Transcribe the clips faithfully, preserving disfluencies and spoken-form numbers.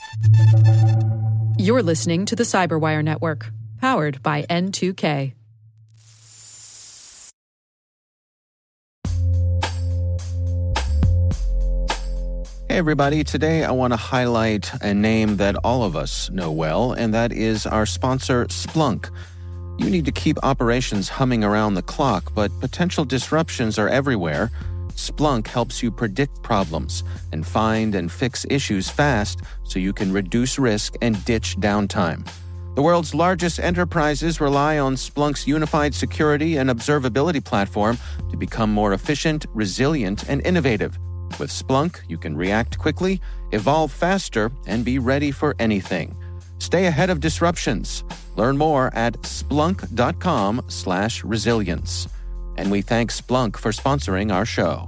You're listening to the Cyberwire Network, powered by N two K. Hey everybody, today I want to highlight a name that all of us know well, and that is our sponsor, Splunk. You need to keep operations humming around the clock, but potential disruptions are everywhere. Splunk helps you predict problems and find and fix issues fast so you can reduce risk and ditch downtime. The world's largest enterprises rely on Splunk's unified security and observability platform to become more efficient, resilient, and innovative. With Splunk, you can react quickly, evolve faster, and be ready for anything. Stay ahead of disruptions. Learn more at splunk.com slash resilience. And we thank Splunk for sponsoring our show.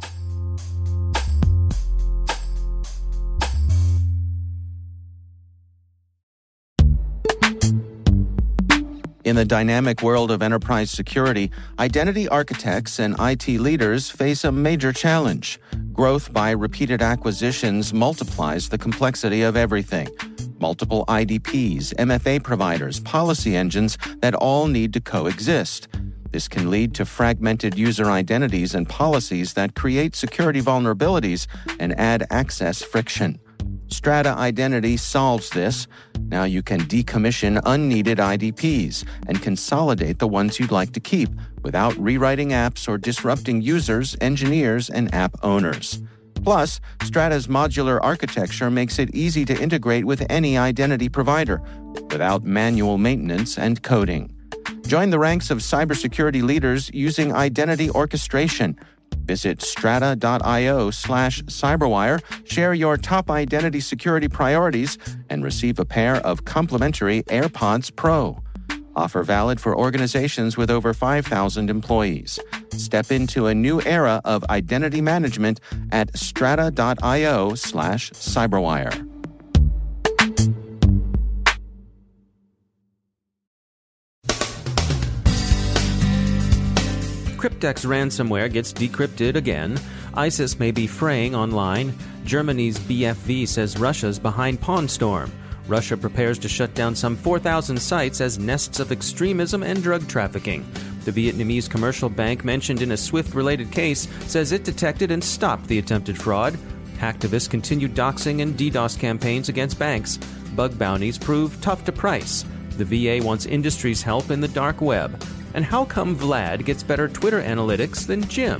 In the dynamic world of enterprise security, identity architects and I T leaders face a major challenge. Growth by repeated acquisitions multiplies the complexity of everything. Multiple I D Ps, M F A providers, policy engines that all need to coexist. This can lead to fragmented user identities and policies that create security vulnerabilities and add access friction. Strata Identity solves this. Now you can decommission unneeded I D Ps and consolidate the ones you'd like to keep without rewriting apps or disrupting users, engineers, and app owners. Plus, Strata's modular architecture makes it easy to integrate with any identity provider without manual maintenance and coding. Join the ranks of cybersecurity leaders using identity orchestration. Visit strata.io slash cyberwire, share your top identity security priorities, and receive a pair of complimentary AirPods Pro. Offer valid for organizations with over five thousand employees. Step into a new era of identity management at strata.io slash cyberwire. Cryptex ransomware gets decrypted again. ISIS may be fraying online. Germany's B F V says Russia's behind Pawnstorm. Russia prepares to shut down some four thousand sites as nests of extremism and drug trafficking. The Vietnamese commercial bank mentioned in a SWIFT-related case says it detected and stopped the attempted fraud. Hacktivists continue doxing and DDoS campaigns against banks. Bug bounties prove tough to price. The V A wants industry's help in the dark web. And how come Vlad gets better Twitter analytics than Jim?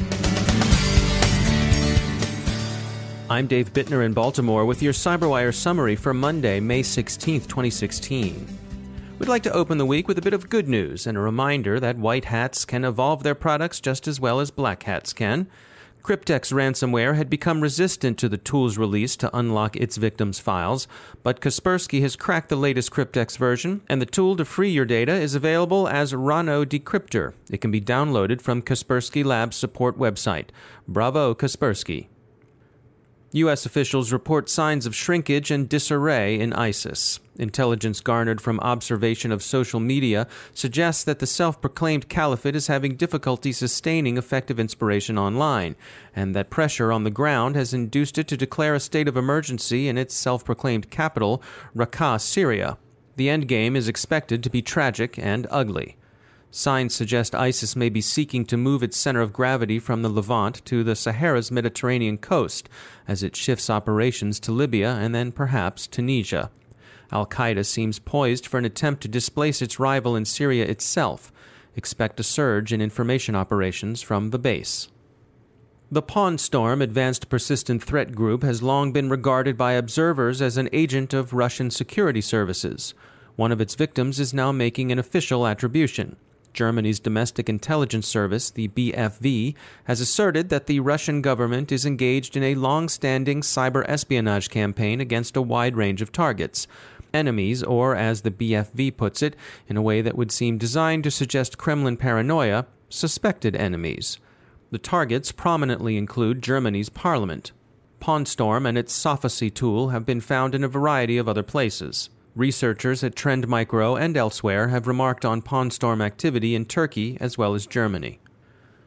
I'm Dave Bittner in Baltimore with your CyberWire summary for Monday, May sixteenth, twenty sixteen. We'd like to open the week with a bit of good news and a reminder that white hats can evolve their products just as well as black hats can. Cryptex ransomware had become resistant to the tools released to unlock its victims' files, but Kaspersky has cracked the latest Cryptex version, and the tool to free your data is available as Rhino Decryptor. It can be downloaded from Kaspersky Labs' support website. Bravo, Kaspersky. U S officials report signs of shrinkage and disarray in ISIS. Intelligence garnered from observation of social media suggests that the self-proclaimed caliphate is having difficulty sustaining effective inspiration online, and that pressure on the ground has induced it to declare a state of emergency in its self-proclaimed capital, Raqqa, Syria. The endgame is expected to be tragic and ugly. Signs suggest ISIS may be seeking to move its center of gravity from the Levant to the Sahara's Mediterranean coast as it shifts operations to Libya and then perhaps Tunisia. Al-Qaeda seems poised for an attempt to displace its rival in Syria itself. Expect a surge in information operations from the base. The Pawnstorm Advanced Persistent Threat Group has long been regarded by observers as an agent of Russian security services. One of its victims is now making an official attribution. Germany's domestic intelligence service, the B F V, has asserted that the Russian government is engaged in a long-standing cyber espionage campaign against a wide range of targets. Enemies, or as the B F V puts it, in a way that would seem designed to suggest Kremlin paranoia, suspected enemies. The targets prominently include Germany's parliament. Pawnstorm and its Sophacy tool have been found in a variety of other places. Researchers at Trend Micro and elsewhere have remarked on Pawnstorm activity in Turkey as well as Germany.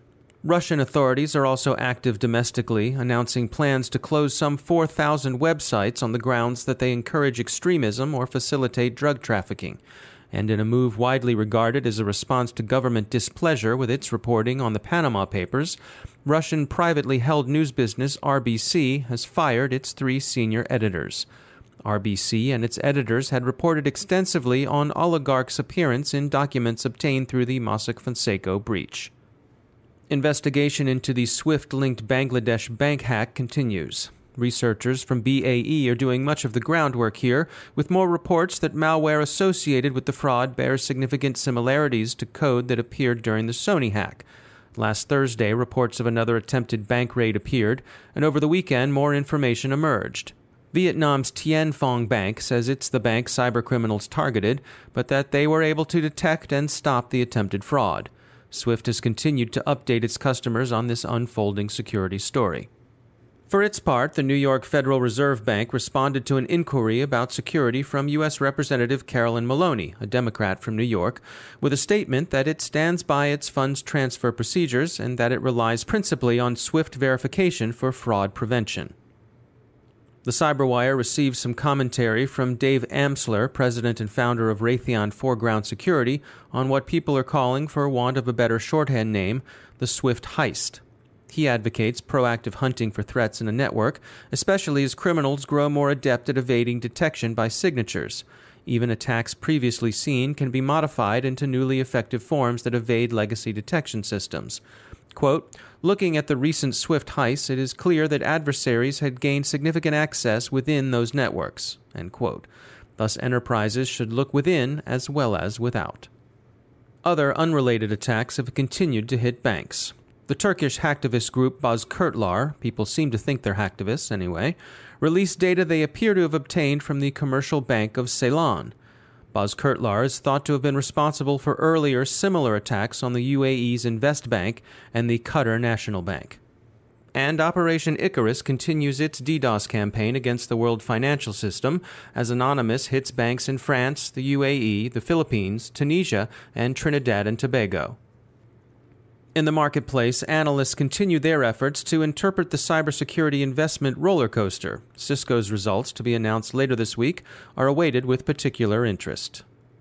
Russian authorities are also active domestically, announcing plans to close some four thousand websites on the grounds that they encourage extremism or facilitate drug trafficking. And in a move widely regarded as a response to government displeasure with its reporting on the Panama Papers, Russian privately held news business R B C has fired its three senior editors. R B C and its editors had reported extensively on oligarchs' appearance in documents obtained through the Mossack Fonseca breach. Investigation into the SWIFT-linked Bangladesh bank hack continues. Researchers from B A E are doing much of the groundwork here, with more reports that malware associated with the fraud bears significant similarities to code that appeared during the Sony hack. Last Thursday, reports of another attempted bank raid appeared, and over the weekend, more information emerged. Vietnam's Tien Phong Bank says it's the bank cybercriminals targeted, but that they were able to detect and stop the attempted fraud. SWIFT has continued to update its customers on this unfolding security story. For its part, the New York Federal Reserve Bank responded to an inquiry about security from U S Representative Carolyn Maloney, a Democrat from New York, with a statement that it stands by its funds transfer procedures and that it relies principally on SWIFT verification for fraud prevention. The Cyberwire received some commentary from Dave Amsler, president and founder of Raytheon Foreground Security, on what people are calling, for want of a better shorthand name, the SWIFT heist. He advocates proactive hunting for threats in a network, especially as criminals grow more adept at evading detection by signatures. Even attacks previously seen can be modified into newly effective forms that evade legacy detection systems. Quote, looking at the recent SWIFT heists, it is clear that adversaries had gained significant access within those networks, end quote. Thus, enterprises should look within as well as without. Other unrelated attacks have continued to hit banks. The Turkish hacktivist group Bozkurtlar, people seem to think they're hacktivists anyway, released data they appear to have obtained from the commercial bank of Ceylon. Bozkurtlar is thought to have been responsible for earlier similar attacks on the U A E's Investbank and the Qatar National Bank. And Operation Icarus continues its DDoS campaign against the world financial system as Anonymous hits banks in France, the U A E, the Philippines, Tunisia, and Trinidad and Tobago. In the marketplace, analysts continue their efforts to interpret the cybersecurity investment roller coaster. Cisco's results, to be announced later this week, are awaited with particular interest.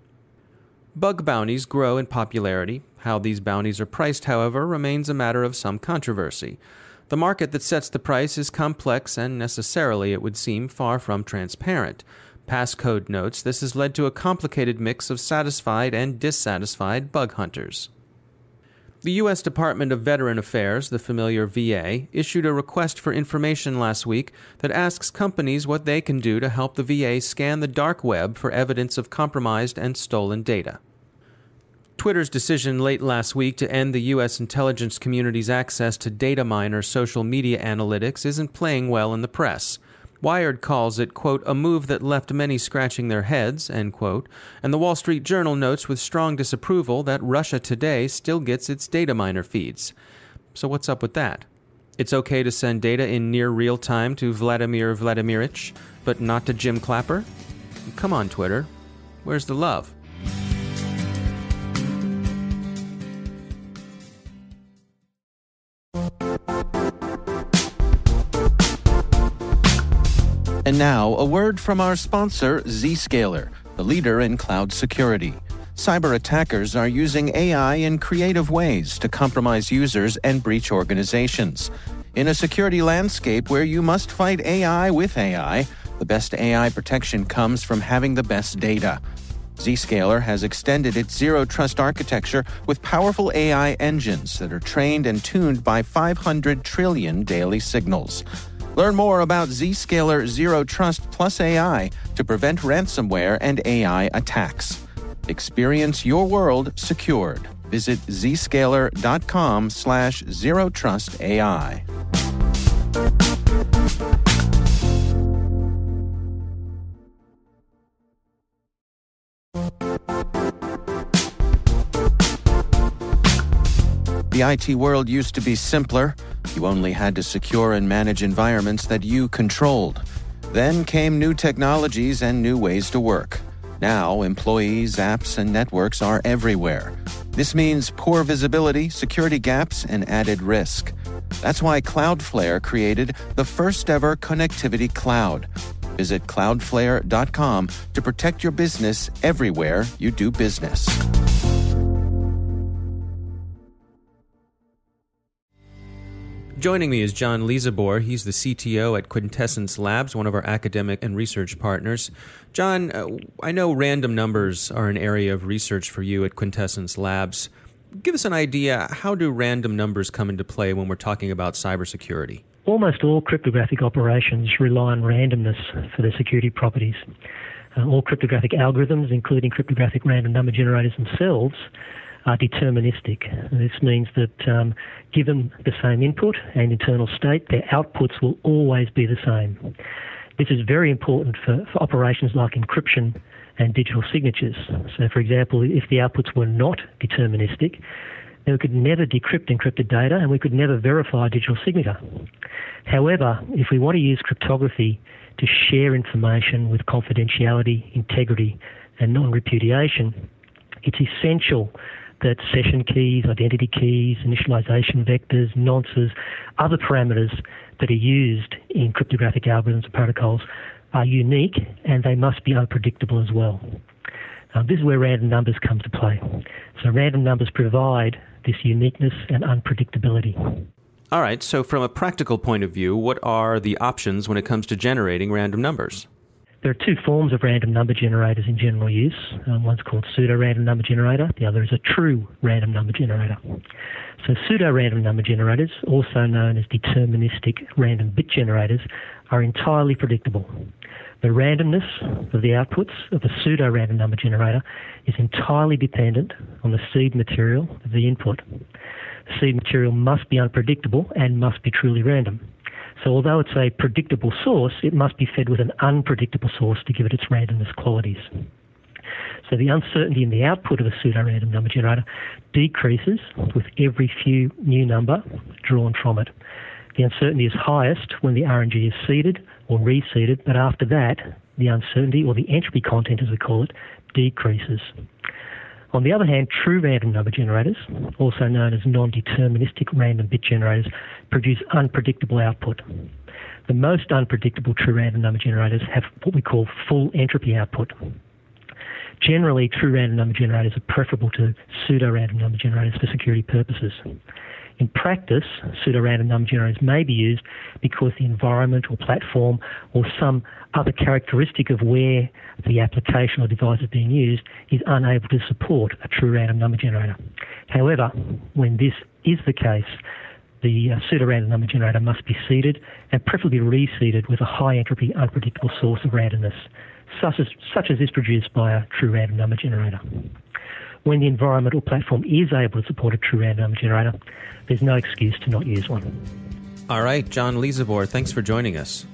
Bug bounties grow in popularity. How these bounties are priced, however, remains a matter of some controversy. The market that sets the price is complex and necessarily, it would seem, far from transparent. Passcode notes this has led to a complicated mix of satisfied and dissatisfied bug hunters. The U S Department of Veteran Affairs, the familiar V A, issued a request for information last week that asks companies what they can do to help the V A scan the dark web for evidence of compromised and stolen data. Twitter's decision late last week to end the U S intelligence community's access to data miner social media analytics isn't playing well in the press. Wired calls it, quote, a move that left many scratching their heads, end quote, and the Wall Street Journal notes with strong disapproval that Russia Today still gets its data miner feeds. So what's up with that? It's okay to send data in near real time to Vladimir Vladimirovich, but not to Jim Clapper? Come on, Twitter. Where's the love? And now, a word from our sponsor, Zscaler, the leader in cloud security. Cyber attackers are using A I in creative ways to compromise users and breach organizations. In a security landscape where you must fight A I with A I, the best A I protection comes from having the best data. Zscaler has extended its zero-trust architecture with powerful A I engines that are trained and tuned by five hundred trillion daily signals. Learn more about Zscaler Zero Trust Plus A I to prevent ransomware and A I attacks. Experience your world secured. Visit zscaler.com slash zero trust AI. The I T world used to be simpler. You only had to secure and manage environments that you controlled. Then came new technologies and new ways to work. Now, employees, apps, and networks are everywhere. This means poor visibility, security gaps, and added risk. That's why Cloudflare created the first-ever connectivity cloud. Visit cloudflare dot com to protect your business everywhere you do business. Joining me is John Lizabor. He's the C T O at Quintessence Labs, one of our academic and research partners. John, uh, I know random numbers are an area of research for you at Quintessence Labs. Give us an idea, how do random numbers come into play when we're talking about cybersecurity? Almost all cryptographic operations rely on randomness for their security properties. Uh, all cryptographic algorithms, including cryptographic random number generators themselves, are deterministic. This means that um, given the same input and internal state, their outputs will always be the same. This is very important for, for operations like encryption and digital signatures. So, for example, if the outputs were not deterministic, then we could never decrypt encrypted data and we could never verify a digital signature. However, if we want to use cryptography to share information with confidentiality, integrity, and non-repudiation, it's essential that session keys, identity keys, initialization vectors, nonces, other parameters that are used in cryptographic algorithms and protocols are unique and they must be unpredictable as well. Now, this is where random numbers come to play. So random numbers provide this uniqueness and unpredictability. All right, so from a practical point of view, what are the options when it comes to generating random numbers? There are two forms of random number generators in general use. Um, one's called pseudo-random number generator. The other is a true random number generator. So pseudo-random number generators, also known as deterministic random bit generators, are entirely predictable. The randomness of the outputs of a pseudo-random number generator is entirely dependent on the seed material of the input. The seed material must be unpredictable and must be truly random. So although it's a predictable source, it must be fed with an unpredictable source to give it its randomness qualities. So the uncertainty in the output of a pseudo-random number generator decreases with every few new number drawn from it. The uncertainty is highest when the R N G is seeded or reseeded, but after that, the uncertainty, or the entropy content as we call it, decreases. On the other hand, true random number generators, also known as non-deterministic random bit generators, produce unpredictable output. The most unpredictable true random number generators have what we call full entropy output. Generally, true random number generators are preferable to pseudo-random number generators for security purposes. In practice, pseudo-random number generators may be used because the environment or platform or some other characteristic of where the application or device is being used is unable to support a true random number generator. However, when this is the case, the uh, pseudo-random number generator must be seeded and preferably reseeded with a high entropy unpredictable source of randomness, such as, such as is produced by a true random number generator. When the environment or platform is able to support a true random number generator, there's no excuse to not use one. All right, John Lizabor, thanks for joining us.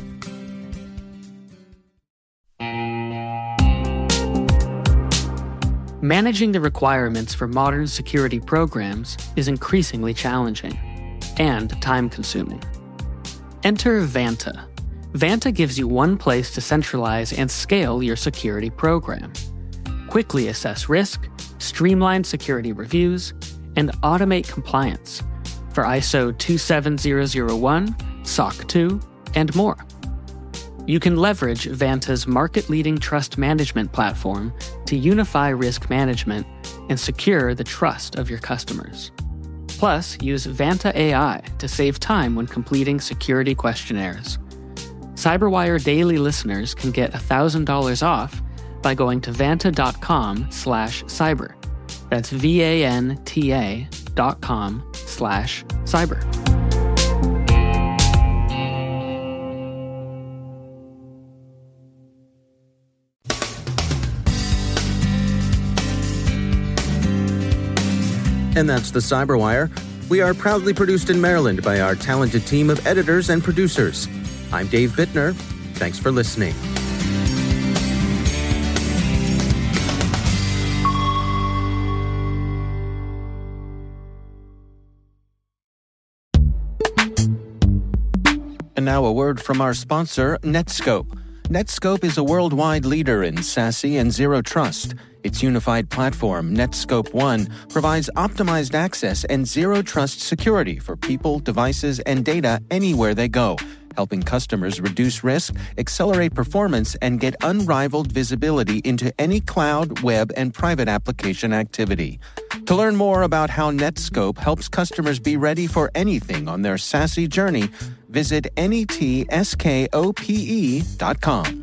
Managing the requirements for modern security programs is increasingly challenging and time-consuming. Enter Vanta. Vanta gives you one place to centralize and scale your security program. Quickly assess risk, streamline security reviews, and automate compliance for I S O two seven zero zero one, S O C two, and more. You can leverage Vanta's market-leading trust management platform to unify risk management and secure the trust of your customers. Plus, use Vanta A I to save time when completing security questionnaires. CyberWire Daily listeners can get one thousand dollars off by going to vanta.com slash cyber. That's V-A-N-T-A dot com slash cyber. And that's the CyberWire. We are proudly produced in Maryland by our talented team of editors and producers. I'm Dave Bittner. Thanks for listening. And now a word from our sponsor, Netskope. Netskope is a worldwide leader in SASE and Zero Trust. Its unified platform, Netskope One, provides optimized access and Zero Trust security for people, devices, and data anywhere they go, helping customers reduce risk, accelerate performance, and get unrivaled visibility into any cloud, web, and private application activity. To learn more about how Netskope helps customers be ready for anything on their SASE journey, visit netskope dot com.